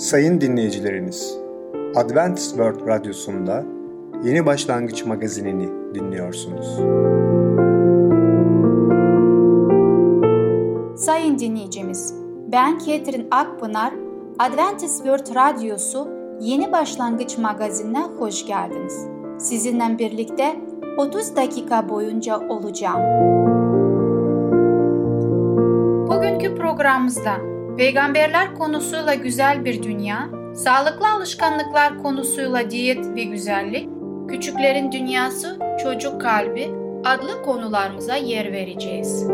Sayın dinleyicilerimiz, Adventist World Radyosu'nda Yeni Başlangıç Magazinini dinliyorsunuz. Sayın dinleyicimiz, ben Ketrin Akpınar, Adventist World Radyosu Yeni Başlangıç Magazinine hoş geldiniz. Sizinle birlikte 30 dakika boyunca olacağım. Bugünkü programımızda peygamberler konusuyla güzel bir dünya, sağlıklı alışkanlıklar konusuyla diyet ve güzellik, küçüklerin dünyası, çocuk kalbi adlı konularımıza yer vereceğiz.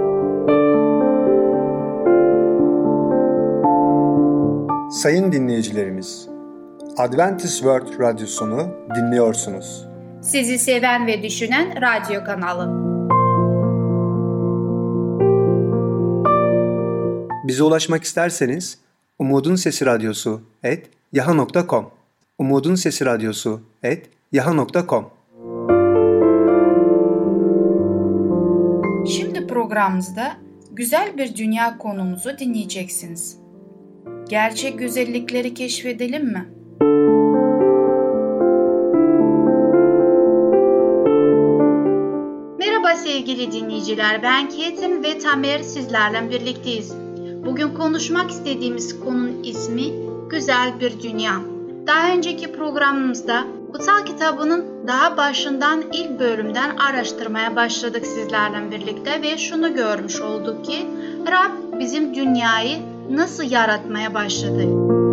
Sayın dinleyicilerimiz, Adventist World Radyosunu dinliyorsunuz. Sizi seven ve düşünen radyo kanalı. Bize ulaşmak isterseniz umudunsesiradyosu@yahoo.com umudunsesiradyosu@yahoo.com. Şimdi programımızda güzel bir dünya konumuzu dinleyeceksiniz. Gerçek güzellikleri keşfedelim mi? Merhaba sevgili dinleyiciler, ben Ketrin ve Tamer sizlerle birlikteyiz. Bugün konuşmak istediğimiz konunun ismi Güzel Bir Dünya. Daha önceki programımızda Kutsal Kitabı'nın daha başından ilk bölümden araştırmaya başladık sizlerle birlikte ve şunu görmüş olduk ki Rab bizim dünyayı nasıl yaratmaya başladı?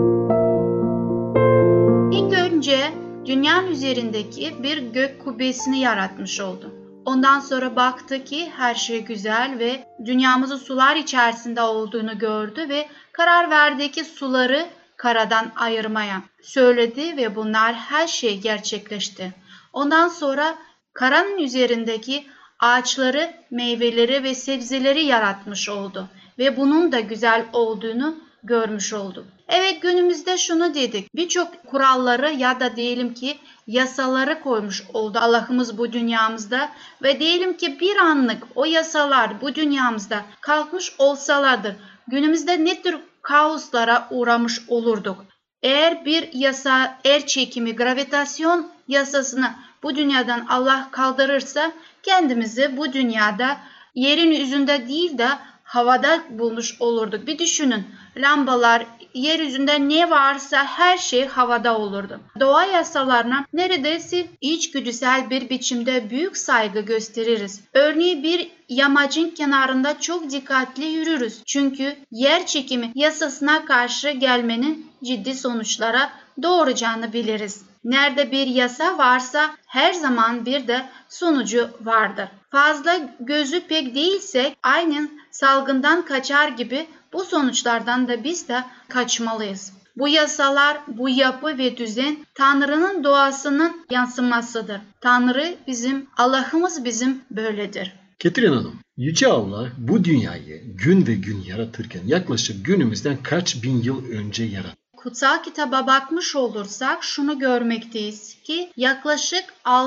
İlk önce dünyanın üzerindeki bir gök kubbesini yaratmış oldu. Ondan sonra baktı ki her şey güzel ve dünyamızın sular içerisinde olduğunu gördü ve karar verdi ki suları karadan ayırmaya söyledi ve bunlar her şey gerçekleşti. Ondan sonra karanın üzerindeki ağaçları, meyveleri ve sebzeleri yaratmış oldu ve bunun da güzel olduğunu görmüş olduk. Evet, günümüzde şunu dedik, birçok kuralları ya da diyelim ki yasaları koymuş oldu Allah'ımız bu dünyamızda ve diyelim ki bir anlık o yasalar bu dünyamızda kalkmış olsalardı günümüzde ne tür kaoslara uğramış olurduk. Eğer bir yasa, çekimi, gravitasyon yasasını bu dünyadan Allah kaldırırsa kendimizi bu dünyada yerin yüzünde değil de havada bulmuş olurduk. Bir düşünün, lambalar, yeryüzünde ne varsa her şey havada olurdu. Doğa yasalarına neredeyse içgüdüsel bir biçimde büyük saygı gösteririz. Örneğin bir yamacın kenarında çok dikkatli yürürüz. Çünkü yer çekimi yasasına karşı gelmenin ciddi sonuçlara doğuracağını biliriz. Nerede bir yasa varsa her zaman bir de sonucu vardır. Fazla gözü pek değilse aynen salgından kaçar gibi bu sonuçlardan da biz de kaçmalıyız. Bu yasalar, bu yapı ve düzen Tanrı'nın doğasının yansımasıdır. Tanrı bizim, Allah'ımız bizim böyledir. Ketrin Hanım, Yüce Allah bu dünyayı gün ve gün yaratırken yaklaşık günümüzden kaç bin yıl önce yarattı? Kutsal kitaba bakmış olursak şunu görmekteyiz ki yaklaşık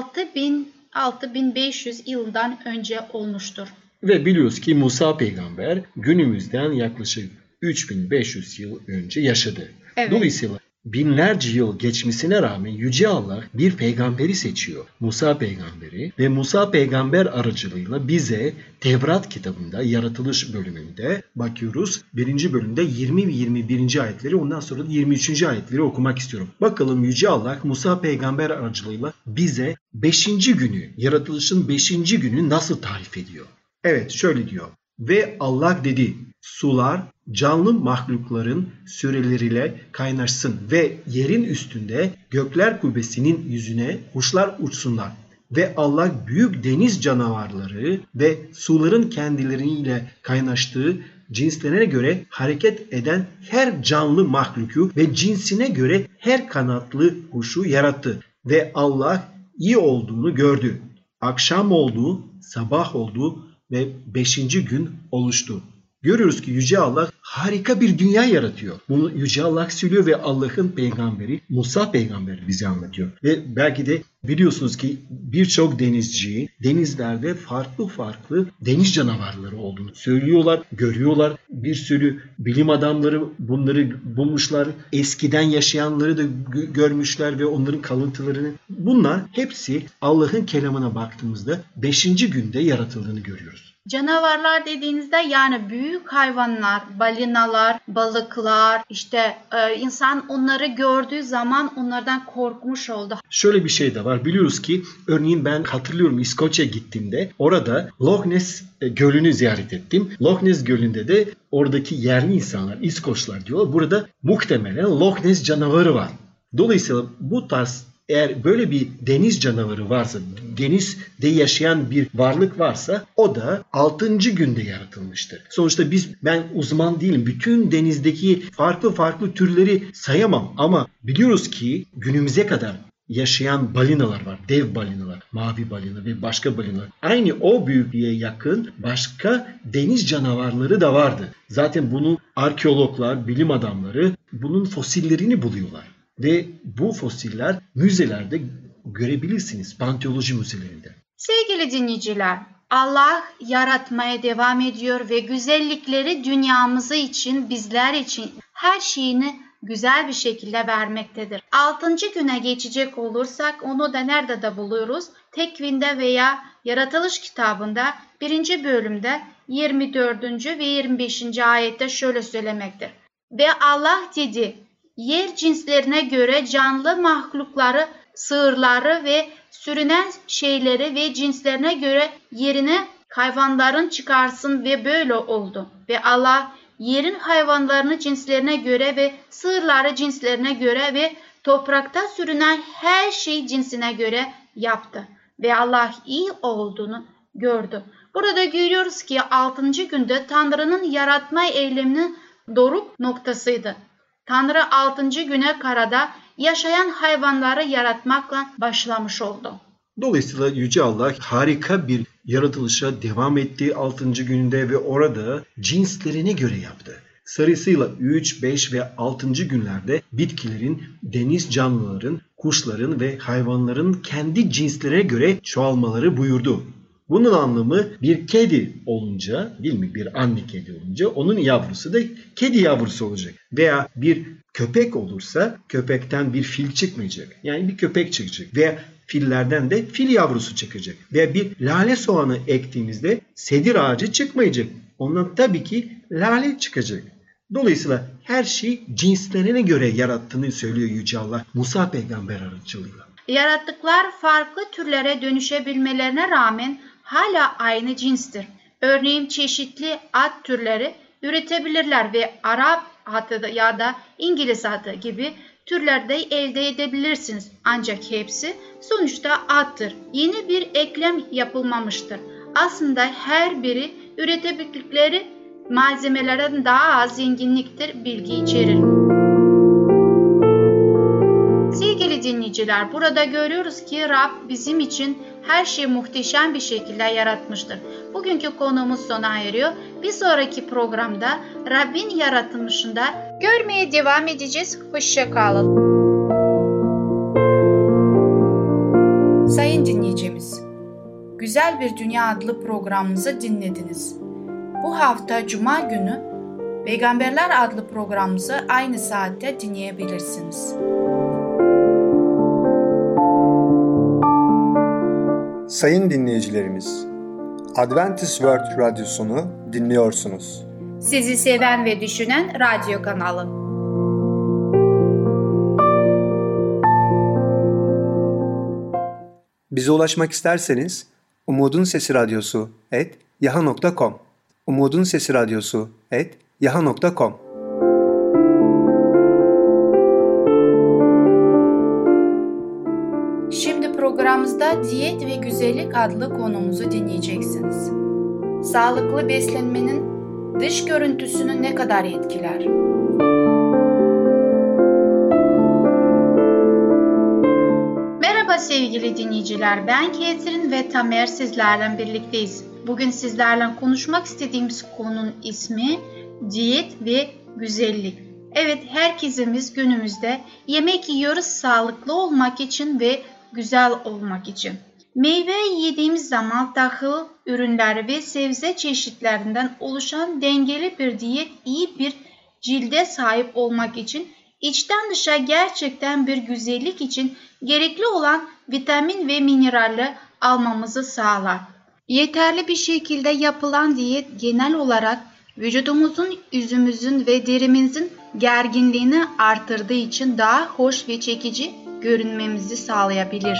6500 yıldan önce olmuştur. Ve biliyoruz ki Musa peygamber günümüzden yaklaşık 3500 yıl önce yaşadı. Evet. Dolayısıyla binlerce yıl geçmesine rağmen Yüce Allah bir peygamberi seçiyor. Musa peygamberi ve Musa peygamber aracılığıyla bize Tevrat kitabında yaratılış bölümünde bakıyoruz. 1. bölümde 20 ve 21. ayetleri, ondan sonra da 23. ayetleri okumak istiyorum. Bakalım Yüce Allah Musa peygamber aracılığıyla bize 5. günü, yaratılışın 5. günü nasıl tarif ediyor? Evet, şöyle diyor. Ve Allah dedi, sular canlı mahlukların süreleriyle kaynaşsın ve yerin üstünde gökler kubbesinin yüzüne kuşlar uçsunlar. Ve Allah büyük deniz canavarları ve suların kendileriyle kaynaştığı cinslerine göre hareket eden her canlı mahluku ve cinsine göre her kanatlı kuşu yarattı. Ve Allah iyi olduğunu gördü. Akşam oldu, sabah oldu ve 5. gün oluştu. görüyoruz ki Yüce Allah harika bir dünya yaratıyor. Bunu Yüce Allah söylüyor ve Allah'ın peygamberi Musa peygamber bize anlatıyor. Ve belki de biliyorsunuz ki birçok denizci denizlerde farklı deniz canavarları olduğunu söylüyorlar, görüyorlar. Bir sürü bilim adamları bunları bulmuşlar. Eskiden yaşayanları da görmüşler ve onların kalıntılarını. Bunlar hepsi Allah'ın kelamına baktığımızda 5. günde yaratıldığını görüyoruz. Canavarlar dediğinizde yani büyük hayvanlar, balinalar, balıklar, insan onları gördüğü zaman onlardan korkmuş oldu. Şöyle bir şey de var. Biliyoruz ki örneğin ben hatırlıyorum İskoçya gittiğimde orada Loch Ness Gölü'nü ziyaret ettim. Loch Ness Gölü'nde de oradaki yerli insanlar, İskoçlar diyorlar. Burada muhtemelen Loch Ness canavarı var. Dolayısıyla bu tarz eğer böyle bir deniz canavarı varsa, denizde yaşayan bir varlık varsa o da 6. günde yaratılmıştır. Sonuçta ben uzman değilim. Bütün denizdeki farklı türleri sayamam ama biliyoruz ki günümüze kadar yaşayan balinalar var. Dev balinalar, mavi balina ve başka balinalar. Aynı o büyüklüğe yakın başka deniz canavarları da vardı. Zaten bunu arkeologlar, bilim adamları bunun fosillerini buluyorlar. Ve bu fosiller müzelerde görebilirsiniz, paleontoloji müzelerinde. Sevgili dinleyiciler, Allah yaratmaya devam ediyor ve güzellikleri dünyamızı için, bizler için her şeyini güzel bir şekilde vermektedir. 6. güne geçecek olursak onu da nerede de buluyoruz? Tekvin'de veya Yaratılış kitabında 1. bölümde 24. ve 25. ayette şöyle söylemektir. Ve Allah dedi, yer cinslerine göre canlı mahlukları, sığırları ve sürünen şeyleri ve cinslerine göre yerine hayvanların çıkarsın ve böyle oldu. Ve Allah yerin hayvanlarını cinslerine göre ve sığırları cinslerine göre ve toprakta sürünen her şey cinsine göre yaptı. Ve Allah iyi olduğunu gördü. Burada görüyoruz ki 6. günde Tanrı'nın yaratma eyleminin doruk noktasıydı. Tanrı 6. güne karada yaşayan hayvanları yaratmakla başlamış oldu. Dolayısıyla Yüce Allah harika bir yaratılışa devam etti 6. gününde ve orada cinslerine göre yaptı. Sırasıyla 3, 5 ve 6. günlerde bitkilerin, deniz canlıların, kuşların ve hayvanların kendi cinslerine göre çoğalmaları buyurdu. Bunun anlamı bir kedi olunca, değil mi? Bir anne kedi olunca onun yavrusu da kedi yavrusu olacak. Veya bir köpek olursa köpekten bir fil çıkmayacak. Yani bir köpek çıkacak. Veya fillerden de fil yavrusu çıkacak. Veya bir lale soğanı ektiğimizde sedir ağacı çıkmayacak. Ondan tabii ki lale çıkacak. Dolayısıyla her şey cinslerine göre yarattığını söylüyor Yüce Allah Musa peygamber aracılığıyla. Yarattıklar farklı türlere dönüşebilmelerine rağmen hala aynı cinstir. Örneğin çeşitli at türleri üretebilirler ve Arap atı ya da İngiliz atı gibi türlerde elde edebilirsiniz. Ancak hepsi sonuçta attır. Yeni bir eklem yapılmamıştır. Aslında her biri üretebildikleri malzemelerden daha az zenginliktir, bilgi içerir. Sevgili dinleyiciler, burada görüyoruz ki Rab bizim için her şeyi muhteşem bir şekilde yaratmıştır. Bugünkü konumuz sona eriyor. Bir sonraki programda Rabbin yaratılışında görmeye devam edeceğiz. Hoşça kalın. Sayın dinleyicimiz, Güzel Bir Dünya adlı programımızı dinlediniz. Bu hafta Cuma günü Peygamberler adlı programımızı aynı saatte dinleyebilirsiniz. Sayın dinleyicilerimiz, Adventist World Radyosunu dinliyorsunuz. Sizi seven ve düşünen radyo kanalı. Bize ulaşmak isterseniz umudunsesiradyosu@yahoo.com umudunsesiradyosu@yahoo.com. Şimdi programımızda Diyet ve Güzellik adlı konumuzu dinleyeceksiniz. Sağlıklı beslenmenin dış görüntüsünü ne kadar etkiler? Merhaba sevgili dinleyiciler, ben Ketrin ve Tamer sizlerle birlikteyiz. Bugün sizlerle konuşmak istediğimiz konunun ismi diyet ve güzellik. Evet, herkesimiz günümüzde yemek yiyoruz sağlıklı olmak için ve güzel olmak için. Meyve yediğimiz zaman tahıl ürünleri ve sebze çeşitlerinden oluşan dengeli bir diyet iyi bir cilde sahip olmak için içten dışa gerçekten bir güzellik için gerekli olan vitamin ve mineraller almamızı sağlar. Yeterli bir şekilde yapılan diyet genel olarak vücudumuzun, yüzümüzün ve derimizin gerginliğini artırdığı için daha hoş ve çekici görünmemizi sağlayabilir.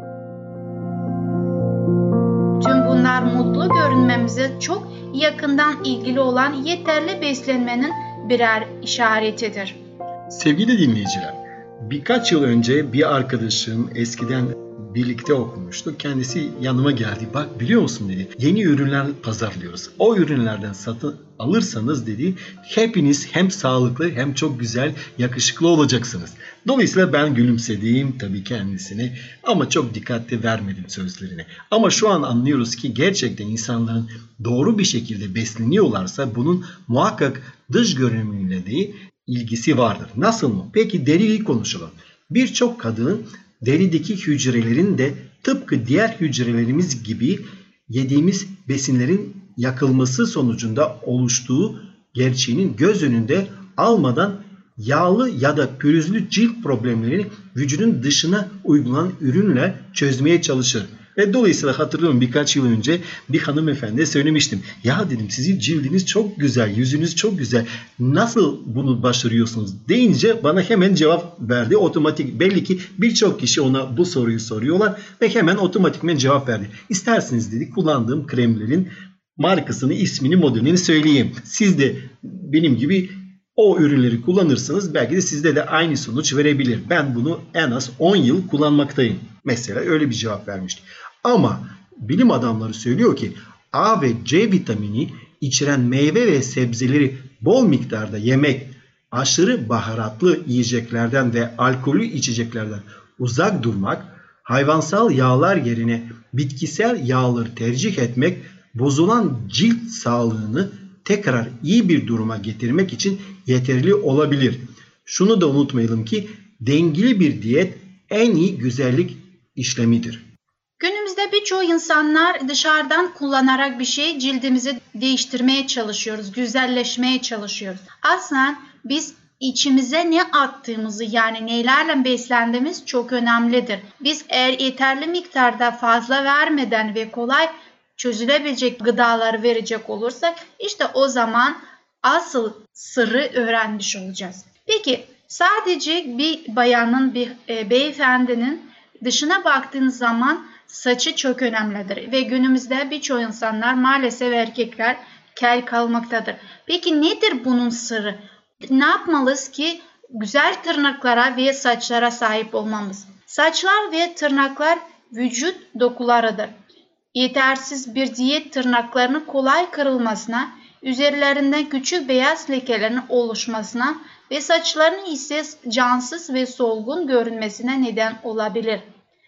Tüm bunlar mutlu görünmemize çok yakından ilgili olan yeterli beslenmenin birer işaretidir. Sevgili dinleyiciler, birkaç yıl önce bir arkadaşım eskiden birlikte okumuştuk. Kendisi yanıma geldi. Bak biliyor musun dedi. Yeni ürünler pazarlıyoruz. O ürünlerden satın alırsanız dedi hepiniz hem sağlıklı hem çok güzel, yakışıklı olacaksınız. Dolayısıyla ben gülümsedim tabii kendisine ama çok dikkatli vermedim sözlerine. Ama şu an anlıyoruz ki gerçekten insanların doğru bir şekilde besleniyorlarsa bunun muhakkak dış görünümüyle de ilgisi vardır. Nasıl mı? Peki deriyi konuşalım. Birçok kadın derideki hücrelerin de tıpkı diğer hücrelerimiz gibi yediğimiz besinlerin yakılması sonucunda oluştuğu gerçeğinin göz önünde almadan yağlı ya da pürüzlü cilt problemlerini vücudun dışına uygulanan ürünle çözmeye çalışır. Ve dolayısıyla hatırlıyorum birkaç yıl önce bir hanımefendiye söylemiştim. Ya dedim sizin cildiniz çok güzel, yüzünüz çok güzel. Nasıl bunu başarıyorsunuz deyince bana hemen cevap verdi. Otomatik belli ki birçok kişi ona bu soruyu soruyorlar ve hemen otomatikmen cevap verdi. İsterseniz dedi kullandığım kremlerin markasını, ismini, modelini söyleyeyim. Siz de benim gibi o ürünleri kullanırsanız belki de sizde de aynı sonuç verebilir. Ben bunu en az 10 yıl kullanmaktayım. Mesela öyle bir cevap vermişti. Ama bilim adamları söylüyor ki A ve C vitamini içeren meyve ve sebzeleri bol miktarda yemek, aşırı baharatlı yiyeceklerden ve alkollü içeceklerden uzak durmak, hayvansal yağlar yerine bitkisel yağları tercih etmek, bozulan cilt sağlığını tekrar iyi bir duruma getirmek için yeterli olabilir. Şunu da unutmayalım ki dengeli bir diyet en iyi güzellik işlemidir. Günümüzde birçok insanlar dışarıdan kullanarak bir şey cildimizi değiştirmeye çalışıyoruz, güzelleşmeye çalışıyoruz. Aslında biz içimize ne attığımızı yani nelerle beslendiğimiz çok önemlidir. Biz eğer yeterli miktarda fazla vermeden ve kolay çözülebilecek gıdaları verecek olursak işte o zaman asıl sırrı öğrenmiş olacağız. Peki sadece bir bayanın, bir beyefendinin dışına baktığınız zaman saçı çok önemlidir ve günümüzde birçok insanlar maalesef erkekler kel kalmaktadır. Peki nedir bunun sırrı? Ne yapmalıyız ki güzel tırnaklara ve saçlara sahip olmamız? Saçlar ve tırnaklar vücut dokularıdır. Yetersiz bir diyet tırnaklarının kolay kırılmasına, üzerlerinden küçük beyaz lekelerin oluşmasına ve saçlarının ise cansız ve solgun görünmesine neden olabilir.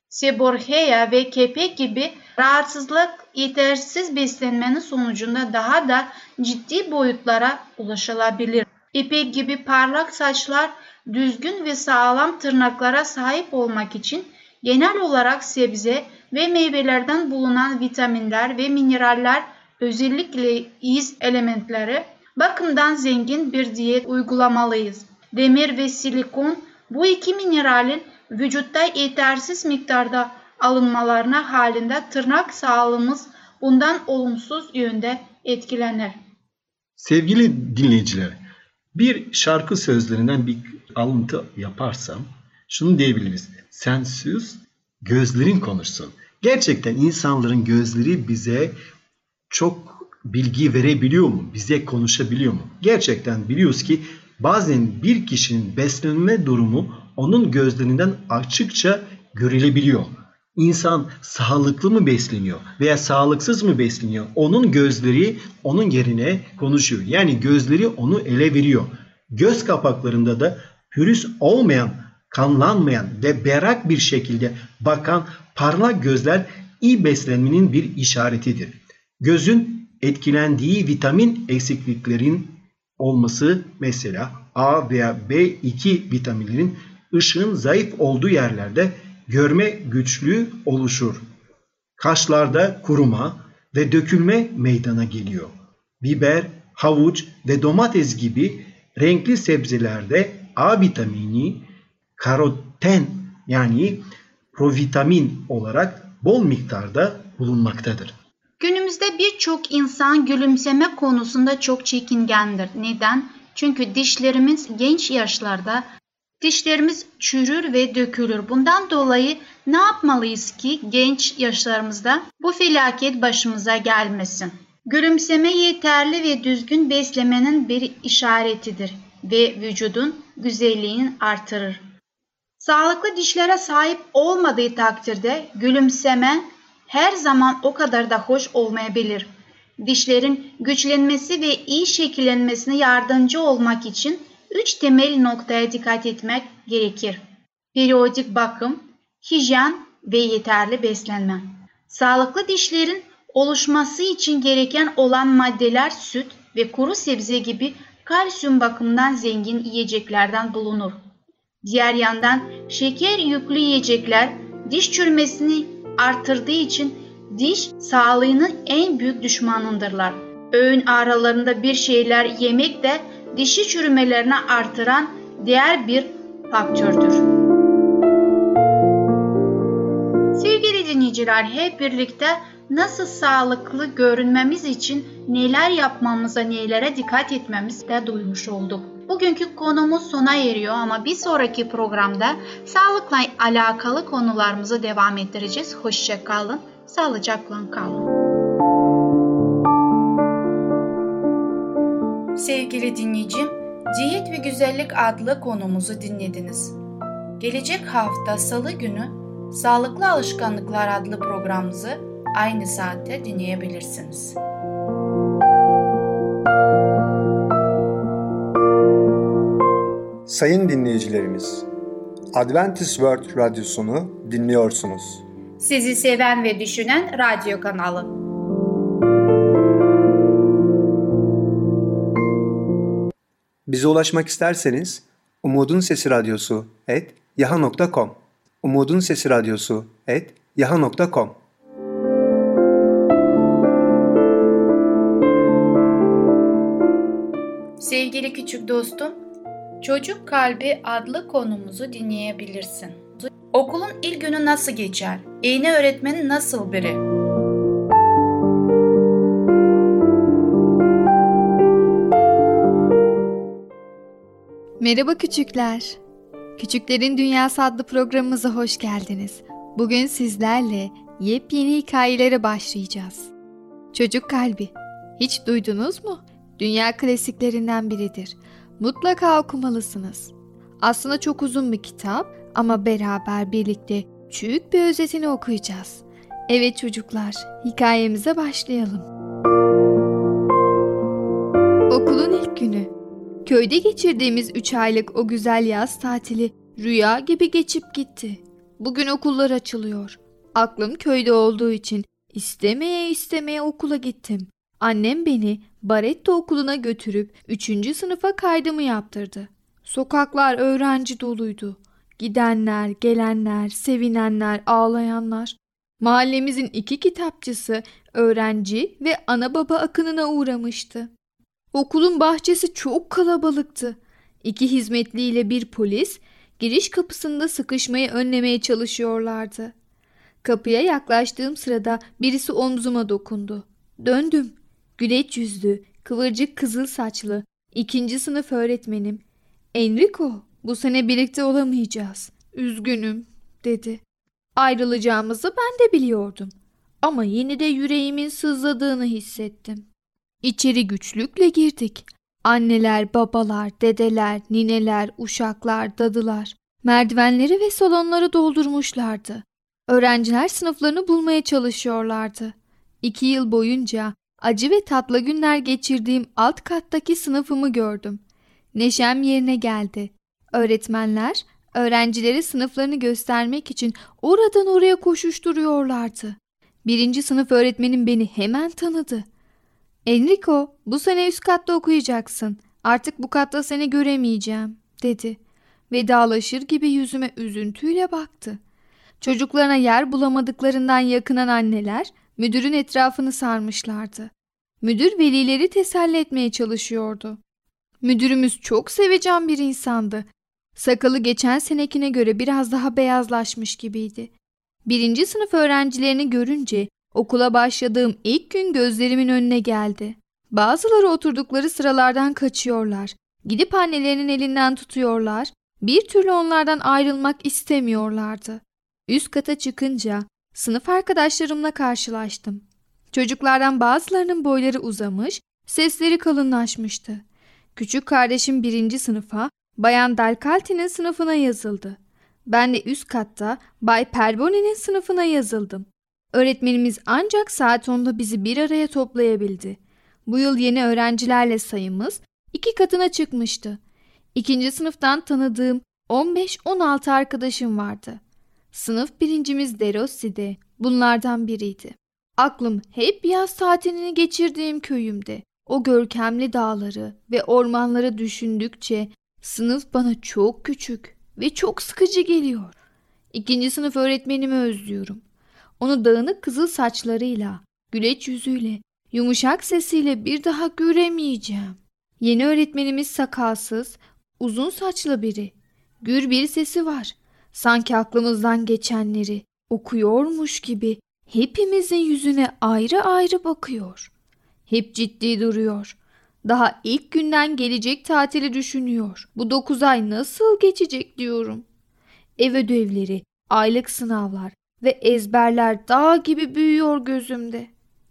Seborrhea ve kepek gibi rahatsızlık yetersiz beslenmenin sonucunda daha da ciddi boyutlara ulaşılabilir. İpek gibi parlak saçlar düzgün ve sağlam tırnaklara sahip olmak için genel olarak sebze ve meyvelerden bulunan vitaminler ve mineraller özellikle iz elementleri bakımdan zengin bir diyet uygulamalıyız. Demir ve silikon bu iki mineralin vücutta yetersiz miktarda alınmalarına halinde tırnak sağlığımız bundan olumsuz yönde etkilenir. Sevgili dinleyiciler, bir şarkı sözlerinden bir alıntı yaparsam şunu diyebiliriz. Sen sus, gözlerin konuşsun. Gerçekten insanların gözleri bize çok bilgi verebiliyor mu? Bize konuşabiliyor mu? Gerçekten biliyoruz ki bazen bir kişinin beslenme durumu onun gözlerinden açıkça görülebiliyor. İnsan sağlıklı mı besleniyor veya sağlıksız mı besleniyor? Onun gözleri onun yerine konuşuyor. Yani gözleri onu ele veriyor. Göz kapaklarında da pürüz olmayan, kanlanmayan ve berrak bir şekilde bakan parlak gözler iyi beslenmenin bir işaretidir. Gözün etkilendiği vitamin eksikliklerin olması, mesela A veya B2 vitamininin ışığın zayıf olduğu yerlerde görme güçlüğü oluşur. Kaşlarda kuruma ve dökülme meydana geliyor. Biber, havuç ve domates gibi renkli sebzelerde A vitamini, karoten yani provitamin olarak bol miktarda bulunmaktadır. Günümüzde birçok insan gülümseme konusunda çok çekingendir. Neden? Çünkü dişlerimiz genç yaşlarda çürür ve dökülür. Bundan dolayı ne yapmalıyız ki genç yaşlarımızda bu felaket başımıza gelmesin? Gülümseme yeterli ve düzgün beslemenin bir işaretidir ve vücudun güzelliğini artırır. Sağlıklı dişlere sahip olmadığı takdirde gülümseme her zaman o kadar da hoş olmayabilir. Dişlerin güçlenmesi ve iyi şekillenmesine yardımcı olmak için 3 temel noktaya dikkat etmek gerekir. Periyodik bakım, hijyen ve yeterli beslenme. Sağlıklı dişlerin oluşması için gereken olan maddeler süt ve kuru sebze gibi kalsiyum bakımından zengin yiyeceklerden bulunur. Diğer yandan şeker yüklü yiyecekler diş çürümesini artırdığı için diş sağlığının en büyük düşmanındırlar. Öğün aralarında bir şeyler yemek de dişi çürümelerini artıran diğer bir faktördür. Sevgili dinleyiciler, hep birlikte nasıl sağlıklı görünmemiz için neler yapmamıza, nelere dikkat etmemizi de duymuş olduk. Bugünkü konumuz sona eriyor ama bir sonraki programda sağlıkla alakalı konularımızı devam ettireceğiz. Hoşça kalın, sağlıcakla kalın. Sevgili dinleyicim, Diyet ve Güzellik adlı konumuzu dinlediniz. Gelecek hafta Salı günü Sağlıklı Alışkanlıklar adlı programımızı aynı saatte dinleyebilirsiniz. Sayın dinleyicilerimiz, Adventist World Radyosunu dinliyorsunuz. Sizi seven ve düşünen radyo kanalı. Bize ulaşmak isterseniz umudunsesiradyosu@yahoo.com umudunsesiradyosu@yahoo.com. Sevgili küçük dostum, Çocuk Kalbi adlı konumuzu dinleyebilirsin. Okulun ilk günü nasıl geçer? Yeni öğretmenin nasıl biri? Merhaba küçükler. Küçüklerin Dünyası adlı programımıza hoş geldiniz. Bugün sizlerle yepyeni hikayelere başlayacağız. Çocuk Kalbi, hiç duydunuz mu? Dünya klasiklerinden biridir. Mutlaka okumalısınız. Aslında çok uzun bir kitap ama beraber birlikte küçük bir özetini okuyacağız. Evet çocuklar, hikayemize başlayalım. Okulun ilk günü. Köyde geçirdiğimiz 3 aylık o güzel yaz tatili rüya gibi geçip gitti. Bugün okullar açılıyor. Aklım köyde olduğu için istemeye okula gittim. Annem beni Baretta okuluna götürüp 3. sınıfa kaydımı yaptırdı. Sokaklar öğrenci doluydu. Gidenler, gelenler, sevinenler, ağlayanlar. Mahallemizin 2 kitapçısı öğrenci ve ana baba akınına uğramıştı. Okulun bahçesi çok kalabalıktı. 2 hizmetliyle bir polis giriş kapısında sıkışmayı önlemeye çalışıyorlardı. Kapıya yaklaştığım sırada birisi omzuma dokundu. Döndüm. Güleç yüzlü, kıvırcık kızıl saçlı 2. sınıf öğretmenim. "Enrico, bu sene birlikte olamayacağız. Üzgünüm," dedi. Ayrılacağımızı ben de biliyordum. Ama yine de yüreğimin sızladığını hissettim. İçeri güçlükle girdik. Anneler, babalar, dedeler, nineler, uşaklar, dadılar merdivenleri ve salonları doldurmuşlardı. Öğrenciler sınıflarını bulmaya çalışıyorlardı. 2 yıl boyunca acı ve tatlı günler geçirdiğim alt kattaki sınıfımı gördüm. Neşem yerine geldi. Öğretmenler öğrencilere sınıflarını göstermek için oradan oraya koşuşturuyorlardı. 1. sınıf öğretmenim beni hemen tanıdı. "Enrico, bu sene üst katta okuyacaksın. Artık bu katta seni göremeyeceğim," dedi. Vedalaşır gibi yüzüme üzüntüyle baktı. Çocuklarına yer bulamadıklarından yakınan anneler müdürün etrafını sarmışlardı. Müdür velileri teselli etmeye çalışıyordu. Müdürümüz çok sevecen bir insandı. Sakalı geçen senekine göre biraz daha beyazlaşmış gibiydi. 1. sınıf öğrencilerini görünce okula başladığım ilk gün gözlerimin önüne geldi. Bazıları oturdukları sıralardan kaçıyorlar. Gidip annelerinin elinden tutuyorlar. Bir türlü onlardan ayrılmak istemiyorlardı. Üst kata çıkınca sınıf arkadaşlarımla karşılaştım. Çocuklardan bazılarının boyları uzamış, sesleri kalınlaşmıştı. Küçük kardeşim 1. sınıfa, Bayan Dalcalti'nin sınıfına yazıldı. Ben de üst katta Bay Perboni'nin sınıfına yazıldım. Öğretmenimiz ancak saat 10'da bizi bir araya toplayabildi. Bu yıl yeni öğrencilerle sayımız 2 katına çıkmıştı. 2. sınıftan tanıdığım 15-16 arkadaşım vardı. Sınıf birincimiz De Rossi de bunlardan biriydi. Aklım hep yaz tatilini geçirdiğim köyümde. O görkemli dağları ve ormanları düşündükçe sınıf bana çok küçük ve çok sıkıcı geliyor. 2. sınıf öğretmenimi özlüyorum. Onu dağınık kızıl saçlarıyla, güleç yüzüyle, yumuşak sesiyle bir daha göremeyeceğim. Yeni öğretmenimiz sakalsız, uzun saçlı biri. Gür bir sesi var. Sanki aklımızdan geçenleri okuyormuş gibi hepimizin yüzüne ayrı ayrı bakıyor. Hep ciddi duruyor. Daha ilk günden gelecek tatili düşünüyor. Bu 9 ay nasıl geçecek diyorum. Ev ödevleri, aylık sınavlar ve ezberler dağ gibi büyüyor gözümde.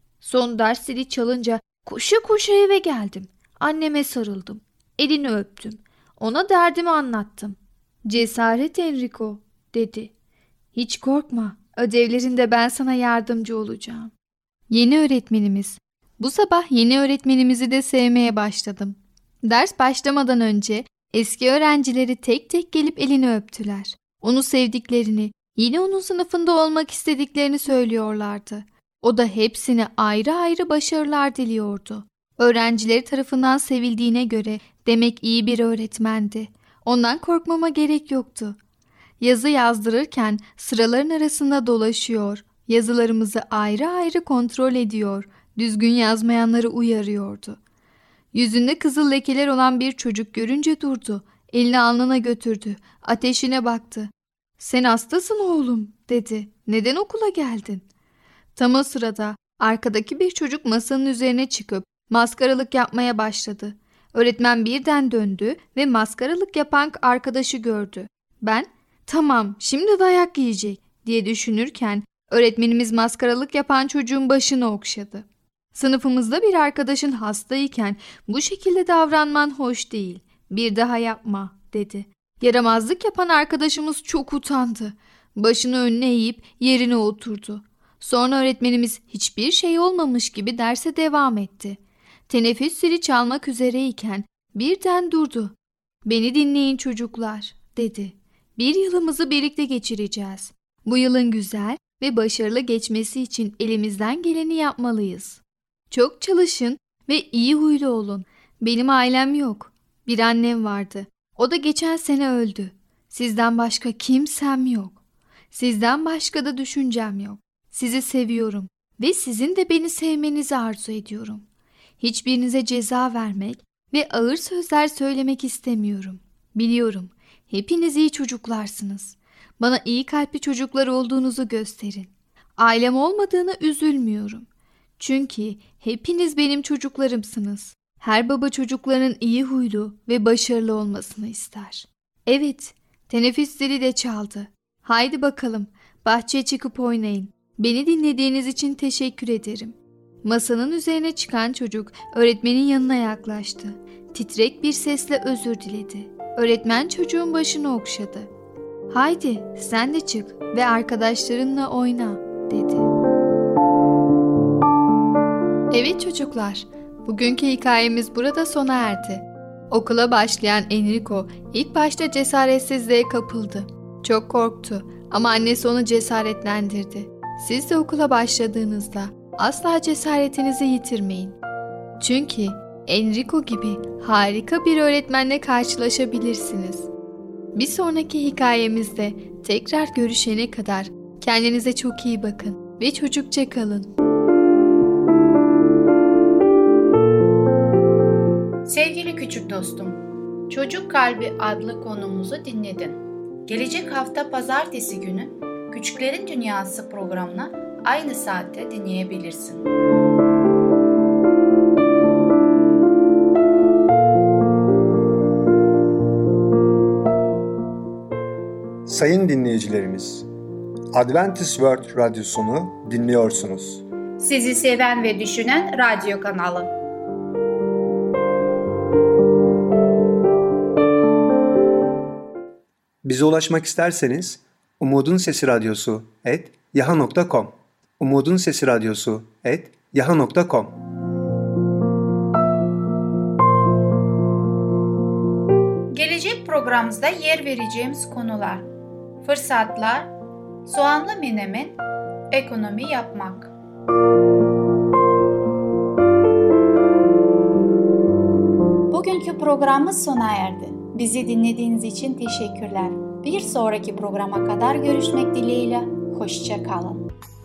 Son ders zili çalınca koşa koşa eve geldim. Anneme sarıldım. Elini öptüm. Ona derdimi anlattım. "Cesaret Enrico," dedi. "Hiç korkma. Ödevlerinde ben sana yardımcı olacağım." Yeni öğretmenimiz. Bu sabah yeni öğretmenimizi de sevmeye başladım. Ders başlamadan önce eski öğrencileri tek tek gelip elini öptüler. Onu sevdiklerini, yine onun sınıfında olmak istediklerini söylüyorlardı. O da hepsine ayrı ayrı başarılar diliyordu. Öğrencileri tarafından sevildiğine göre demek iyi bir öğretmendi. Ondan korkmama gerek yoktu. Yazı yazdırırken sıraların arasında dolaşıyor, yazılarımızı ayrı ayrı kontrol ediyor, düzgün yazmayanları uyarıyordu. Yüzünde kızıl lekeler olan bir çocuk görünce durdu, elini alnına götürdü, ateşine baktı. "Sen hastasın oğlum," dedi. "Neden okula geldin?" Tam o sırada arkadaki bir çocuk masanın üzerine çıkıp maskaralık yapmaya başladı. Öğretmen birden döndü ve maskaralık yapan arkadaşı gördü. Ben, "Tamam, şimdi dayak yiyecek," diye düşünürken öğretmenimiz maskaralık yapan çocuğun başını okşadı. "Sınıfımızda bir arkadaşın hastayken bu şekilde davranman hoş değil. Bir daha yapma," dedi. Yaramazlık yapan arkadaşımız çok utandı. Başını önüne eğip yerine oturdu. Sonra öğretmenimiz hiçbir şey olmamış gibi derse devam etti. Teneffüs zili çalmak üzereyken birden durdu. "Beni dinleyin çocuklar," dedi. "Bir yılımızı birlikte geçireceğiz. Bu yılın güzel ve başarılı geçmesi için elimizden geleni yapmalıyız. Çok çalışın ve iyi huylu olun. Benim ailem yok. Bir annem vardı. O da geçen sene öldü. Sizden başka kimsem yok. Sizden başka da düşüncem yok. Sizi seviyorum ve sizin de beni sevmenizi arzu ediyorum. Hiçbirinize ceza vermek ve ağır sözler söylemek istemiyorum. Biliyorum, hepiniz iyi çocuklarsınız. Bana iyi kalpli çocuklar olduğunuzu gösterin. Ailem olmadığına üzülmüyorum. Çünkü hepiniz benim çocuklarımsınız. Her baba çocuklarının iyi huylu ve başarılı olmasını ister." Evet, teneffüs zili de çaldı. "Haydi bakalım, bahçeye çıkıp oynayın. Beni dinlediğiniz için teşekkür ederim." Masanın üzerine çıkan çocuk öğretmenin yanına yaklaştı. Titrek bir sesle özür diledi. Öğretmen çocuğun başını okşadı. "Haydi sen de çık ve arkadaşlarınla oyna," dedi. Evet çocuklar, bugünkü hikayemiz burada sona erdi. Okula başlayan Enrico ilk başta cesaretsizliğe kapıldı. Çok korktu ama annesi onu cesaretlendirdi. Siz de okula başladığınızda asla cesaretinizi yitirmeyin. Çünkü Enrico gibi harika bir öğretmenle karşılaşabilirsiniz. Bir sonraki hikayemizde tekrar görüşene kadar kendinize çok iyi bakın ve çocukça kalın. Sevgili küçük dostum, Çocuk Kalbi adlı konumuzu dinledin. Gelecek hafta pazartesi günü Küçüklerin Dünyası programını aynı saatte dinleyebilirsin. Sayın dinleyicilerimiz, Adventist World Radyosunu dinliyorsunuz. Sizi seven ve düşünen radyo kanalı. Bize ulaşmak isterseniz umudunsesiradyosu@yahoo.com umudunsesiradyosu@yahoo.com Gelecek programımızda yer vereceğimiz konular: fırsatlar, soğanlı menemen, ekonomi yapmak. Bugünkü programımız sona erdi. Bizi dinlediğiniz için teşekkürler. Bir sonraki programa kadar görüşmek dileğiyle. Hoşça kalın.